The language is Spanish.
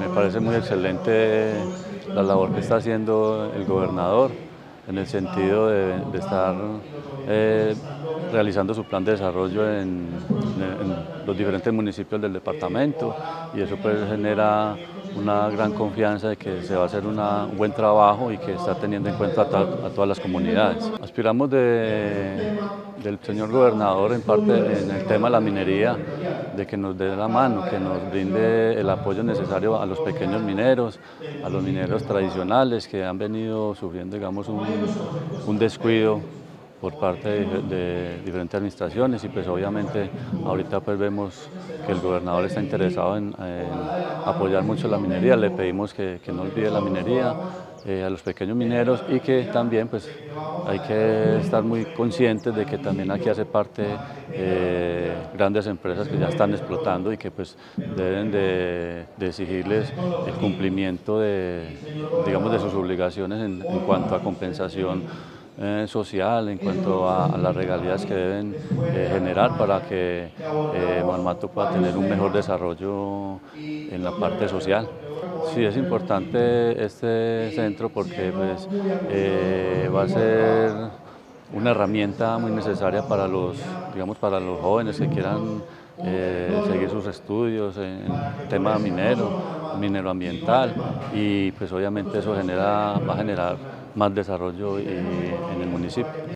parece muy excelente la labor que está haciendo el gobernador en el sentido de estar realizando su plan de desarrollo en los diferentes municipios del departamento, y eso pues genera una gran confianza de que se va a hacer un buen trabajo y que está teniendo en cuenta a todas las comunidades. Aspiramos del señor gobernador en parte en el tema de la minería, de que nos dé la mano, que nos brinde el apoyo necesario a los pequeños mineros, a los mineros tradicionales que han venido sufriendo, digamos, un descuido por parte de diferentes administraciones, y pues obviamente ahorita pues vemos que el gobernador está interesado en apoyar mucho la minería. Le pedimos que no olvide la minería, a los pequeños mineros, y que también pues hay que estar muy conscientes de que también aquí hace parte grandes empresas que ya están explotando y que pues deben de exigirles el cumplimiento digamos, de sus obligaciones en cuanto a compensación social, en cuanto a las regalías que deben generar para que Manmato pueda tener un mejor desarrollo en la parte social. Sí, es importante este centro porque pues, va a ser una herramienta muy necesaria para digamos, para los jóvenes que quieran seguir sus estudios en tema minero ambiental, y pues obviamente eso va a generar más desarrollo en el municipio.